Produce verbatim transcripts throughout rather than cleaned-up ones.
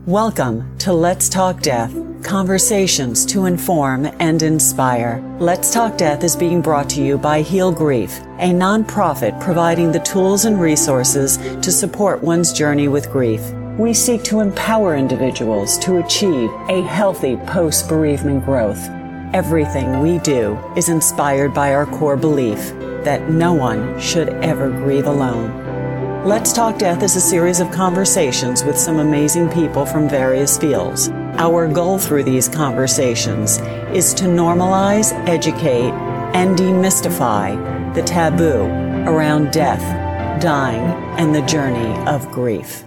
Welcome to Let's Talk Death, conversations to inform and inspire. Let's Talk Death is being brought to you by Heal Grief, a nonprofit providing the tools and resources to support one's journey with grief. We seek to empower individuals to achieve a healthy post-bereavement growth. Everything we do is inspired by our core belief that no one should ever grieve alone. Let's Talk Death is a series of conversations with some amazing people from various fields. Our goal through these conversations is to normalize, educate, and demystify the taboo around death, dying, and the journey of grief.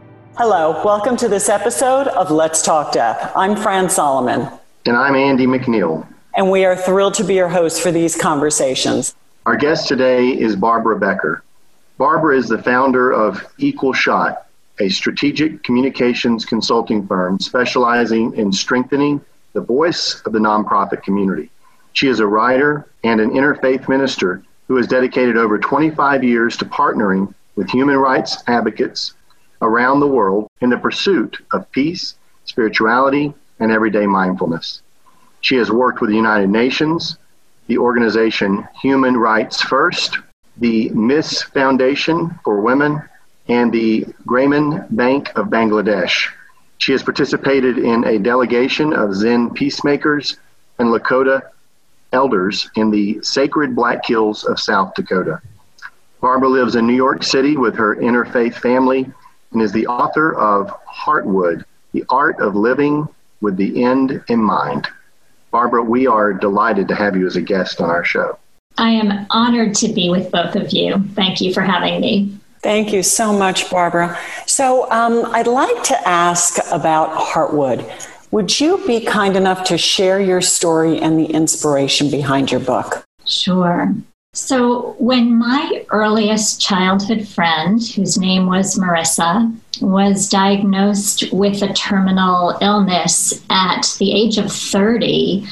Hello, welcome to this episode of Let's Talk Death. I'm Fran Solomon. And I'm Andy McNeil. And we are thrilled to be your hosts for these conversations. Our guest today is Barbara Becker. Barbara is the founder of Equal Shot, a strategic communications consulting firm specializing in strengthening the voice of the nonprofit community. She is a writer and an interfaith minister who has dedicated over twenty-five years to partnering with human rights advocates around the world in the pursuit of peace, spirituality, and everyday mindfulness. She has worked with the United Nations, the organization Human Rights First, the Miss Foundation for Women, and the Grameen Bank of Bangladesh. She has participated in a delegation of Zen peacemakers and Lakota elders in the sacred Black Hills of South Dakota. Barbara lives in New York City with her interfaith family and is the author of Heartwood, The Art of Living with the End in Mind. Barbara, we are delighted to have you as a guest on our show. I am honored to be with both of you. Thank you for having me. Thank you so much, Barbara. So um, I'd like to ask about Heartwood. Would you be kind enough to share your story and the inspiration behind your book? Sure. So when my earliest childhood friend, whose name was Marissa, was diagnosed with a terminal illness at the age of thirty,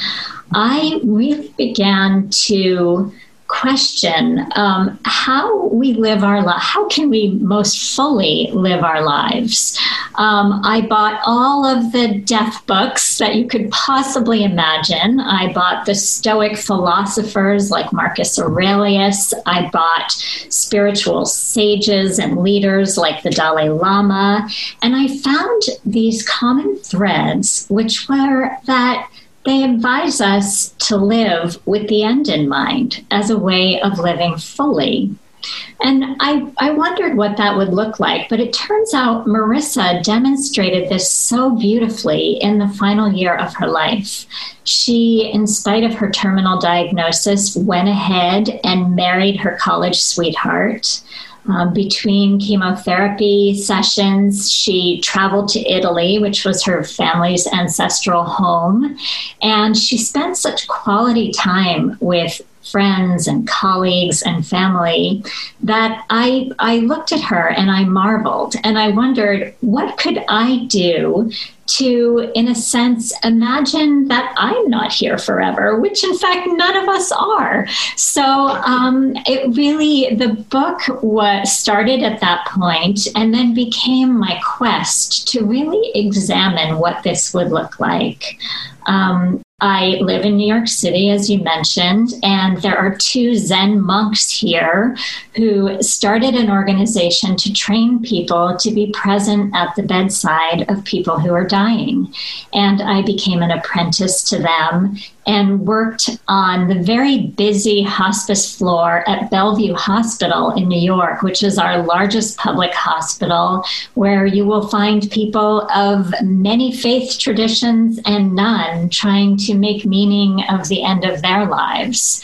I really began to question um, how we live our life. How can we most fully live our lives? Um, I bought all of the death books that you could possibly imagine. I bought the Stoic philosophers like Marcus Aurelius. I bought spiritual sages and leaders like the Dalai Lama. And I found these common threads, which were that they advise us to live with the end in mind as a way of living fully. And I, I wondered what that would look like, but it turns out Marissa demonstrated this so beautifully in the final year of her life. She, in spite of her terminal diagnosis, went ahead and married her college sweetheart. Um, between chemotherapy sessions, she traveled to Italy, which was her family's ancestral home, and she spent such quality time with friends and colleagues and family that I I looked at her and I marveled and I wondered, what could I do to, in a sense, imagine that I'm not here forever, which in fact none of us are. So um, it really, the book was started at that point and then became my quest to really examine what this would look like. Um, I live in New York City, as you mentioned, and there are two Zen monks here who started an organization to train people to be present at the bedside of people who are dying. And I became an apprentice to them and worked on the very busy hospice floor at Bellevue Hospital in New York, which is our largest public hospital, where you will find people of many faith traditions and none trying to make meaning of the end of their lives.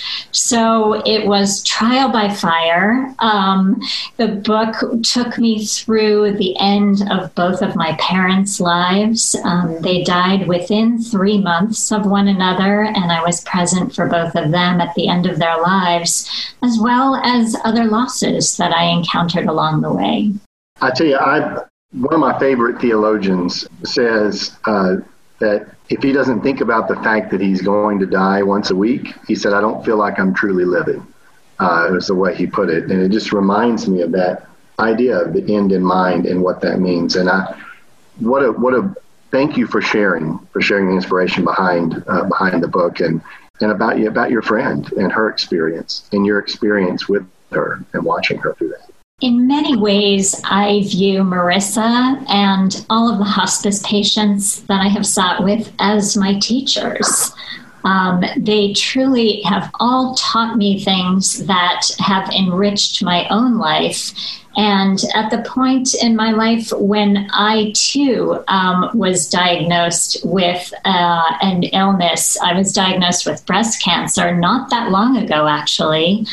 So it was trial by fire. Um, the book took me through the end of both of my parents' lives. Um, they died within three months of one another, and I was present for both of them at the end of their lives, as well as other losses that I encountered along the way. I tell you, I one of my favorite theologians says uh, that if he doesn't think about the fact that he's going to die once a week, he said, I don't feel like I'm truly living. Uh, it was the way he put it. And it just reminds me of that idea of the end in mind and what that means. And I, what a what a thank you for sharing for sharing the inspiration behind uh, behind the book and and about you about your friend and her experience and your experience with her and watching her through that. In many ways, I view Marissa and all of the hospice patients that I have sat with as my teachers. Um, they truly have all taught me things that have enriched my own life. And at the point in my life when I, too, um, was diagnosed with uh, an illness, I was diagnosed with breast cancer not that long ago, actually.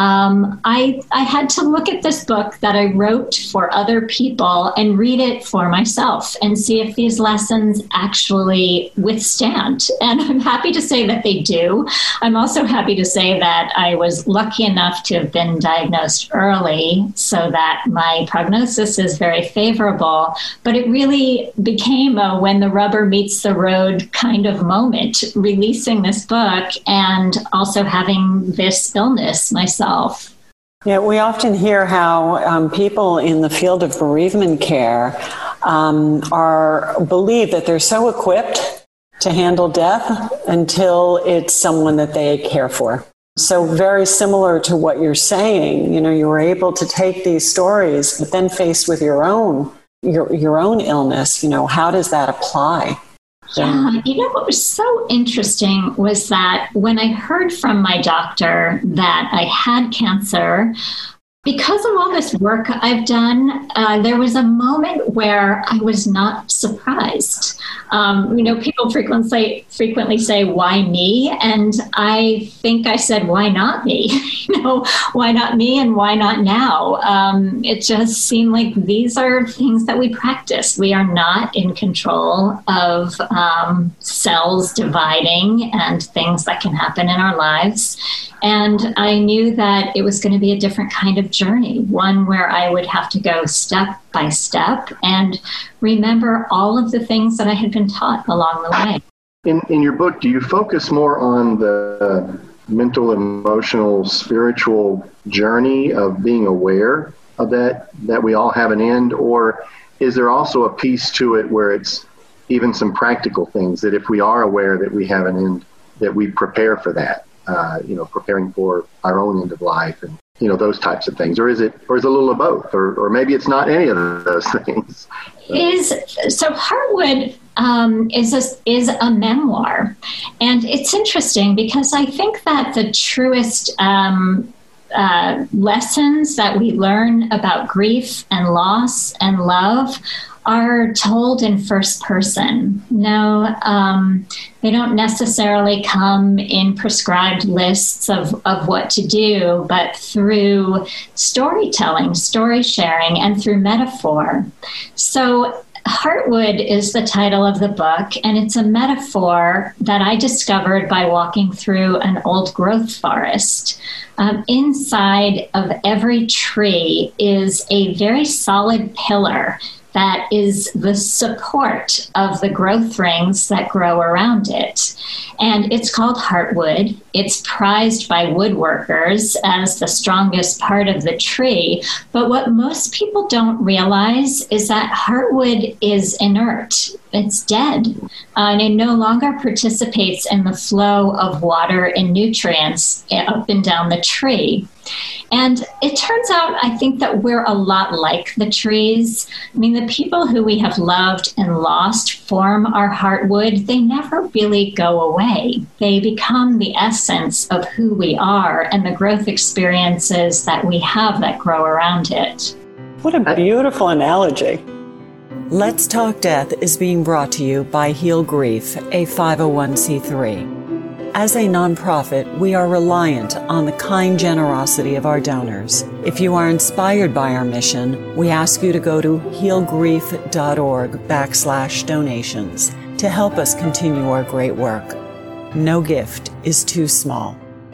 Um, I, I had to look at this book that I wrote for other people and read it for myself and see if these lessons actually withstand. And I'm happy to say that they do. I'm also happy to say that I was lucky enough to have been diagnosed early so that my prognosis is very favorable, but it really became a when the rubber meets the road kind of moment, releasing this book and also having this illness myself. Yeah, we often hear how um, people in the field of bereavement care um, are believe that they're so equipped to handle death until it's someone that they care for. So very similar to what you're saying, you know, you were able to take these stories, but then faced with your own, your, your own illness, you know, how does that apply? Yeah, you know, what was so interesting was that when I heard from my doctor that I had cancer, because of all this work I've done, uh, there was a moment where I was not surprised. Um, you know, people frequently say, frequently say, why me? And I think I said, why not me? you know, why not me and why not now? Um, it just seemed like these are things that we practice. We are not in control of um, cells dividing and things that can happen in our lives. And I knew that it was going to be a different kind of journey, one where I would have to go step by step and remember all of the things that I had been taught along the way. In in your book, do you focus more on the mental, emotional, spiritual journey of being aware of that, that we all have an end? Or is there also a piece to it where it's even some practical things that if we are aware that we have an end, that we prepare for that? Uh, you know, preparing for our own end of life and, you know, those types of things? Or is it, or is it a little of both? Or, or maybe it's not any of those things. Is so Heartwood um, is a, is a memoir. And it's interesting because I think that the truest um, uh, lessons that we learn about grief and loss and love are told in first person. No, um, they don't necessarily come in prescribed lists of, of what to do, but through storytelling, story sharing, and through metaphor. So Heartwood is the title of the book, and it's a metaphor that I discovered by walking through an old growth forest. Um, inside of every tree is a very solid pillar that is the support of the growth rings that grow around it. And it's called heartwood. It's prized by woodworkers as the strongest part of the tree. But what most people don't realize is that heartwood is inert. It's dead. Uh, and it no longer participates in the flow of water and nutrients up and down the tree. And it turns out, I think that we're a lot like the trees. I mean, the people who we have loved and lost form our heartwood. They never really go away. They become the essence of who we are and the growth experiences that we have that grow around it. What a beautiful analogy. Let's Talk Death is being brought to you by Heal Grief, a five oh one c three. As a nonprofit, we are reliant on the kind generosity of our donors. If you are inspired by our mission, we ask you to go to healgrief.org backslash donations to help us continue our great work. No gift is too small.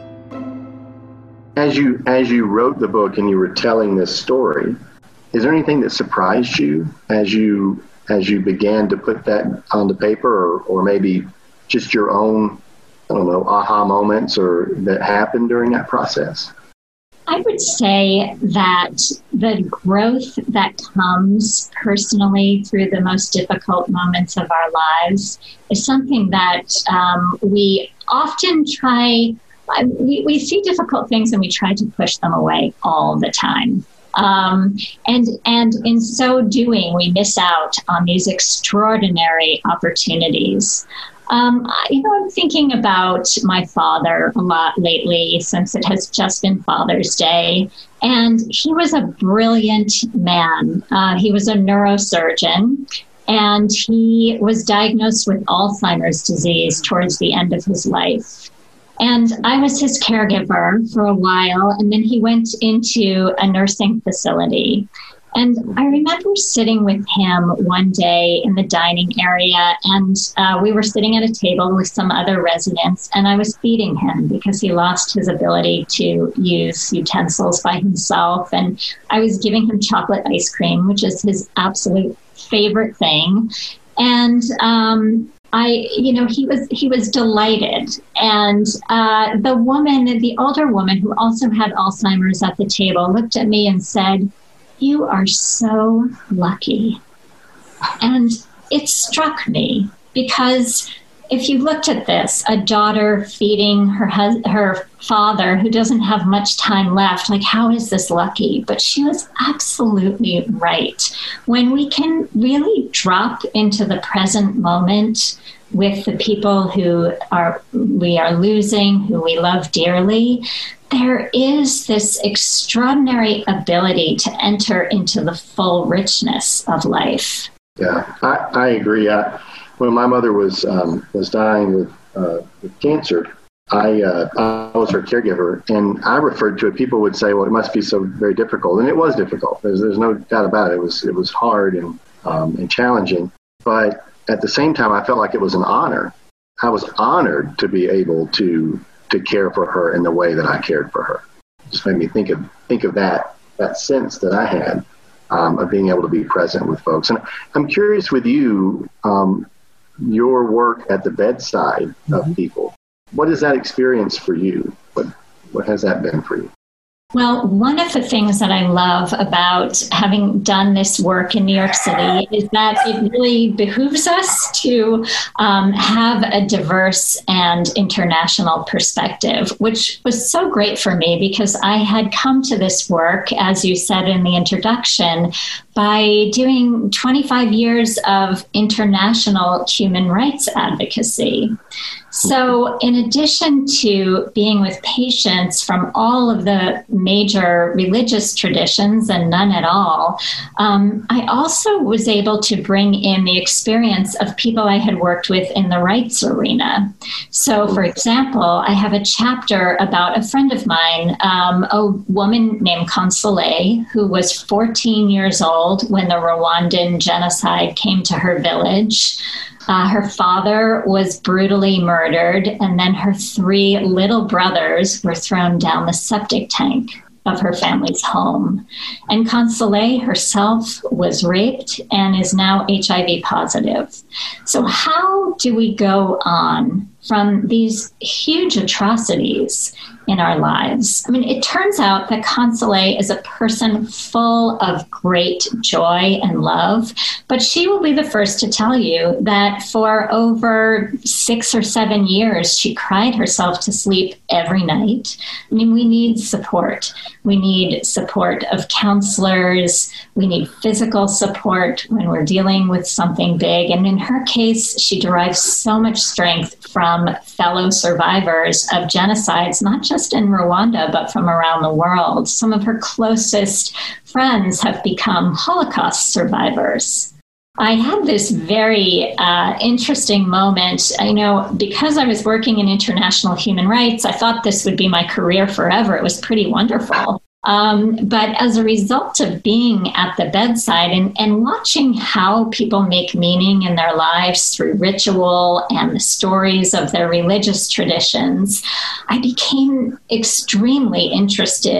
As you as you wrote the book and you were telling this story, is there anything that surprised you as you as you began to put that on the paper, or, or maybe just your own, I don't know, aha moments or that happened during that process? I would say that the growth that comes personally through the most difficult moments of our lives is something that um, we often try, we, we see difficult things and we try to push them away all the time. Um, and and in so doing, we miss out on these extraordinary opportunities. Um, you know, I'm thinking about my father a lot lately since it has just been Father's Day. And he was a brilliant man. Uh, he was a neurosurgeon, and he was diagnosed with Alzheimer's disease towards the end of his life. And I was his caregiver for a while, and then he went into a nursing facility. And I remember sitting with him one day in the dining area, and uh, we were sitting at a table with some other residents, and I was feeding him because he lost his ability to use utensils by himself. And I was giving him chocolate ice cream, which is his absolute favorite thing. And um, I, you know, he was he was delighted. And uh, the woman, the older woman who also had Alzheimer's at the table, looked at me and said, "You are so lucky." And it struck me because if you looked at this, a daughter feeding her hus- her father who doesn't have much time left, like, how is this lucky? But she was absolutely right. When we can really drop into the present moment with the people who are we are losing, who we love dearly, there is this extraordinary ability to enter into the full richness of life. Yeah, I, I agree. I, when my mother was um, was dying with, uh, with cancer, I, uh, I was her caregiver, and I referred to it. People would say, "Well, it must be so very difficult," and it was difficult. There's, there's no doubt about it. It was it was hard and um, and challenging, but at the same time, I felt like it was an honor. I was honored to be able to to care for her in the way that I cared for her. It just made me think of think of that that sense that I had um, of being able to be present with folks. And I'm curious with you, um, your work at the bedside mm-hmm. of people. What is that experience for you? What what has that been for you? Well, one of the things that I love about having done this work in New York City is that it really behooves us to um, have a diverse and international perspective, which was so great for me because I had come to this work, as you said in the introduction, by doing twenty-five years of international human rights advocacy. So in addition to being with patients from all of the major religious traditions and none at all, um, I also was able to bring in the experience of people I had worked with in the rights arena. So, for example, I have a chapter about a friend of mine, um, a woman named Consolé, who was fourteen years old when the Rwandan genocide came to her village. Uh, her father was brutally murdered, and then her three little brothers were thrown down the septic tank of her family's home. And Consolé herself was raped and is now H I V positive. So how do we go on from these huge atrocities in our lives? I mean, it turns out that Consolé is a person full of great joy and love, but she will be the first to tell you that for over six or seven years, she cried herself to sleep every night. I mean, we need support. We need support of counselors. We need physical support when we're dealing with something big. And in her case, she derives so much strength from fellow survivors of genocides, not just in Rwanda, but from around the world. Some of her closest friends have become Holocaust survivors. I had this very uh, interesting moment. I know, because I was working in international human rights, I thought this would be my career forever. It was pretty wonderful. Um, but as a result of being at the bedside and, and watching how people make meaning in their lives through ritual and the stories of their religious traditions, I became extremely interested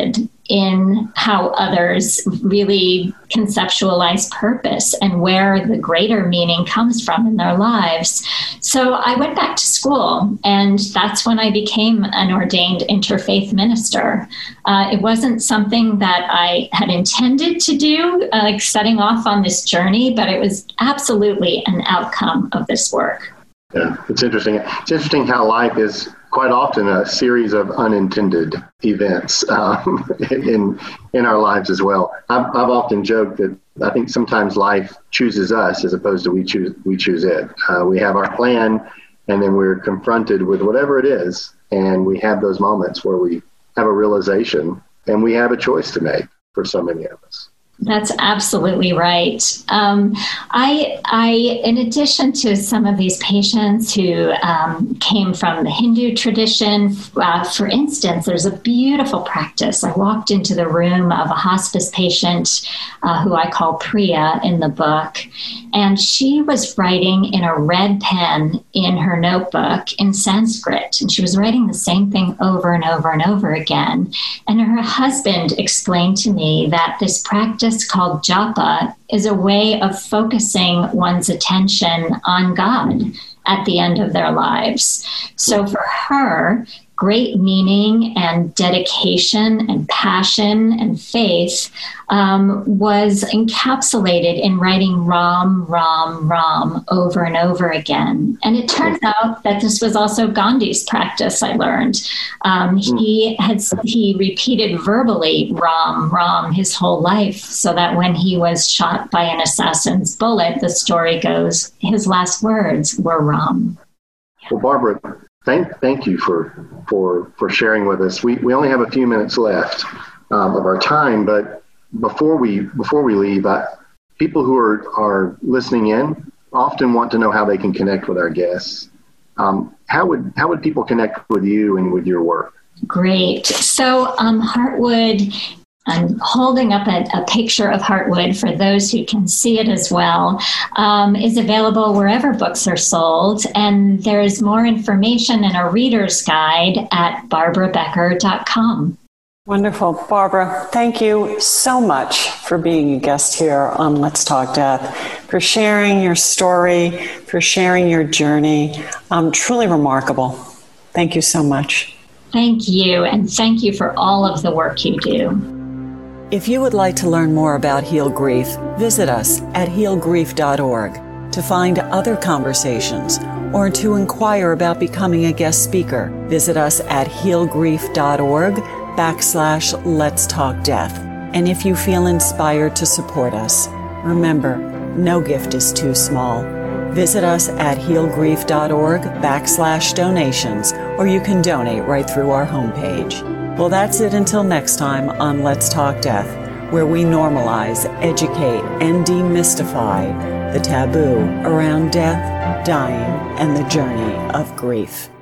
in how others really conceptualize purpose and where the greater meaning comes from in their lives. So I went back to school, and that's when I became an ordained interfaith minister. Uh, it wasn't something that I had intended to do, uh, like setting off on this journey, but it was absolutely an outcome of this work. Yeah, it's interesting. It's interesting how life is quite often a series of unintended events um, in in our lives as well. I've, I've often joked that I think sometimes life chooses us as opposed to we choose we choose it. Uh, we have our plan, and then we're confronted with whatever it is, and we have those moments where we have a realization, and we have a choice to make for so many of us. That's absolutely right. Um, I, I, in addition to some of these patients who um, came from the Hindu tradition, uh, for instance, there's a beautiful practice. I walked into the room of a hospice patient uh, who I call Priya in the book, and she was writing in a red pen in her notebook in Sanskrit, and she was writing the same thing over and over and over again. And her husband explained to me that this practice called japa is a way of focusing one's attention on God at the end of their lives. So for her, great meaning and dedication and passion and faith um, was encapsulated in writing Ram, Ram, Ram over and over again. And it turns out that this was also Gandhi's practice, I learned. Um, he had he repeated verbally Ram, Ram his whole life, so that when he was shot by an assassin's bullet, the story goes, his last words were Ram. Well, Barbara, Thank, thank you for for for sharing with us. We we only have a few minutes left um, of our time, but before we before we leave, I, people who are are listening in often want to know how they can connect with our guests. Um, how would how would people connect with you and with your work? Great. So um, Heartwood. I'm holding up a, a picture of Heartwood for those who can see it as well, um, is available wherever books are sold. And there is more information in a reader's guide at barbara becker dot com. Wonderful. Barbara, thank you so much for being a guest here on Let's Talk Death, for sharing your story, for sharing your journey. Um, truly remarkable. Thank you so much. Thank you. And thank you for all of the work you do. If you would like to learn more about Heal Grief, visit us at heal grief dot org to find other conversations or to inquire about becoming a guest speaker. Visit us at heal grief dot org backslash Let's Talk Death. And if you feel inspired to support us, remember, no gift is too small. Visit us at heal grief dot org backslash donations, or you can donate right through our homepage. Well, that's it until next time on Let's Talk Death, where we normalize, educate, and demystify the taboo around death, dying, and the journey of grief.